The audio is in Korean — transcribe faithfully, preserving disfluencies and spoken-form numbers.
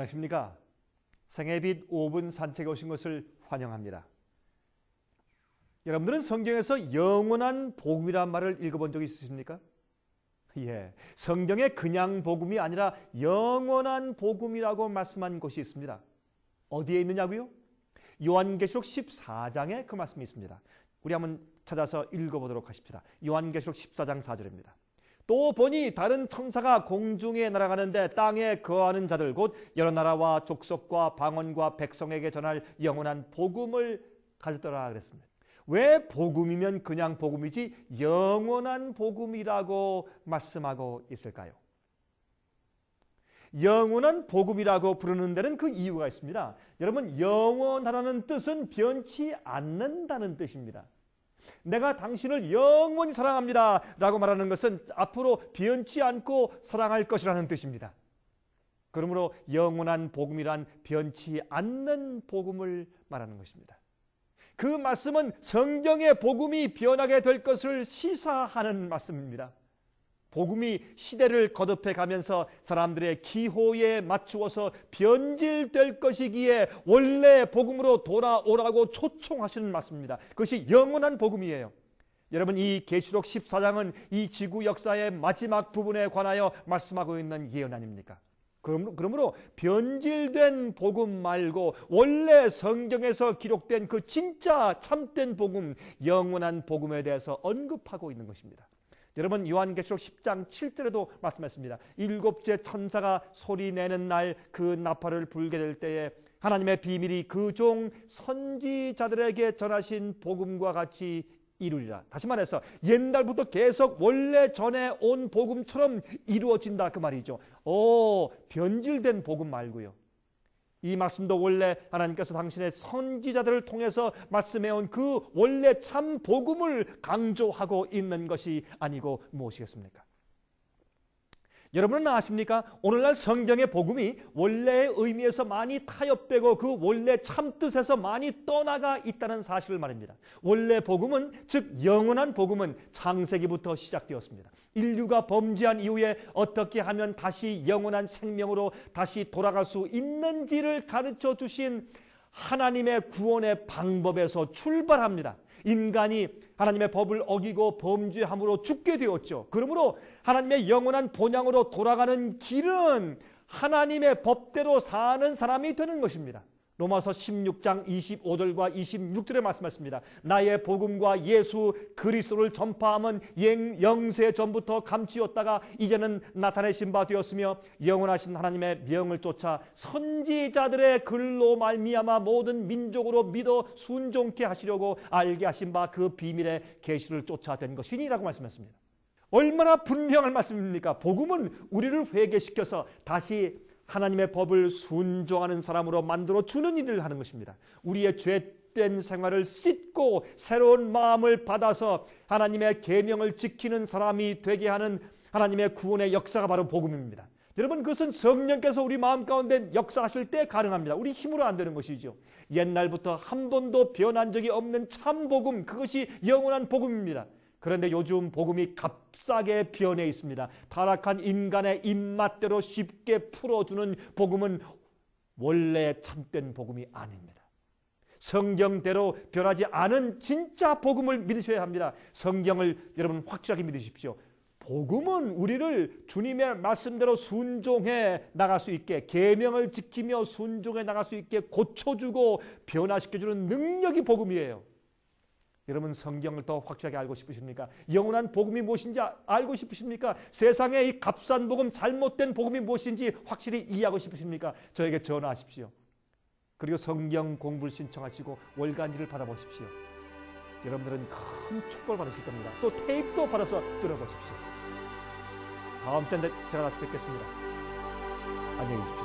안녕하십니까? 생애빛 오 분 산책에 오신 것을 환영합니다. 여러분들은 성경에서 영원한 복음이란 말을 읽어본 적이 있으십니까? 예, 성경에 그냥 복음이 아니라 영원한 복음이라고 말씀한 곳이 있습니다. 어디에 있느냐고요? 요한계시록 십사 장에 그 말씀이 있습니다. 우리 한번 찾아서 읽어보도록 하십시다. 요한계시록 십사 장 사 절입니다. 또 보니 다른 천사가 공중에 날아가는데 땅에 거하는 자들 곧 여러 나라와 족속과 방언과 백성에게 전할 영원한 복음을 가졌더라 그랬습니다. 왜 복음이면 그냥 복음이지 영원한 복음이라고 말씀하고 있을까요? 영원한 복음이라고 부르는 데는 그 이유가 있습니다. 여러분, 영원하다는 뜻은 변치 않는다는 뜻입니다. 내가 당신을 영원히 사랑합니다 라고 말하는 것은 앞으로 변치 않고 사랑할 것이라는 뜻입니다. 그러므로 영원한 복음이란 변치 않는 복음을 말하는 것입니다. 그 말씀은 성경의 복음이 변하게 될 것을 시사하는 말씀입니다. 복음이 시대를 거듭해 가면서 사람들의 기호에 맞추어서 변질될 것이기에 원래 복음으로 돌아오라고 초청하시는 말씀입니다. 그것이 영원한 복음이에요. 여러분, 이 계시록 십사 장은 이 지구 역사의 마지막 부분에 관하여 말씀하고 있는 예언 아닙니까? 그러므로 변질된 복음 말고 원래 성경에서 기록된 그 진짜 참된 복음, 영원한 복음에 대해서 언급하고 있는 것입니다. 여러분, 요한계시록 십 장 칠 절에도 말씀했습니다. 일곱째 천사가 소리내는 날 그 나팔을 불게 될 때에 하나님의 비밀이 그 종 선지자들에게 전하신 복음과 같이 이루리라. 다시 말해서 옛날부터 계속 원래 전에 온 복음처럼 이루어진다 그 말이죠. 오, 변질된 복음 말고요. 이 말씀도 원래 하나님께서 당신의 선지자들을 통해서 말씀해온 그 원래 참 복음을 강조하고 있는 것이 아니고 무엇이겠습니까? 여러분은 아십니까? 오늘날 성경의 복음이 원래의 의미에서 많이 타협되고 그 원래 참뜻에서 많이 떠나가 있다는 사실을 말입니다. 원래 복음은, 즉 영원한 복음은 창세기부터 시작되었습니다. 인류가 범죄한 이후에 어떻게 하면 다시 영원한 생명으로 다시 돌아갈 수 있는지를 가르쳐 주신 하나님의 구원의 방법에서 출발합니다. 인간이 하나님의 법을 어기고 범죄함으로 죽게 되었죠. 그러므로 하나님의 영원한 본향으로 돌아가는 길은 하나님의 법대로 사는 사람이 되는 것입니다. 로마서 십육 장 이십오 절과 이십육 절에 말씀했습니다. 나의 복음과 예수 그리스도를 전파함은 영세 전부터 감추었다가 이제는 나타내신 바 되었으며 영원하신 하나님의 명을 쫓아 선지자들의 글로 말미암아 모든 민족으로 믿어 순종케 하시려고 알게 하신 바 그 비밀의 계시를 쫓아된 것이니라고 말씀했습니다. 얼마나 분명한 말씀입니까? 복음은 우리를 회개시켜서 다시 하나님의 법을 순종하는 사람으로 만들어 주는 일을 하는 것입니다. 우리의 죄된 생활을 씻고 새로운 마음을 받아서 하나님의 계명을 지키는 사람이 되게 하는 하나님의 구원의 역사가 바로 복음입니다. 여러분, 그것은 성령께서 우리 마음 가운데 역사하실 때 가능합니다. 우리 힘으로 안 되는 것이죠. 옛날부터 한 번도 변한 적이 없는 참 복음, 그것이 영원한 복음입니다. 그런데 요즘 복음이 값싸게 변해 있습니다. 타락한 인간의 입맛대로 쉽게 풀어주는 복음은 원래 참된 복음이 아닙니다. 성경대로 변하지 않은 진짜 복음을 믿으셔야 합니다. 성경을 여러분 확실하게 믿으십시오. 복음은 우리를 주님의 말씀대로 순종해 나갈 수 있게, 계명을 지키며 순종해 나갈 수 있게 고쳐주고 변화시켜주는 능력이 복음이에요. 여러분, 성경을 더 확실하게 알고 싶으십니까? 영원한 복음이 무엇인지 알고 싶으십니까? 세상의 이 값싼 복음, 잘못된 복음이 무엇인지 확실히 이해하고 싶으십니까? 저에게 전화하십시오. 그리고 성경 공부를 신청하시고 월간지를 받아보십시오. 여러분들은 큰 축복을 받으실 겁니다. 또 테이프도 받아서 들어보십시오. 다음 주에 제가 다시 뵙겠습니다. 안녕히 계십시오.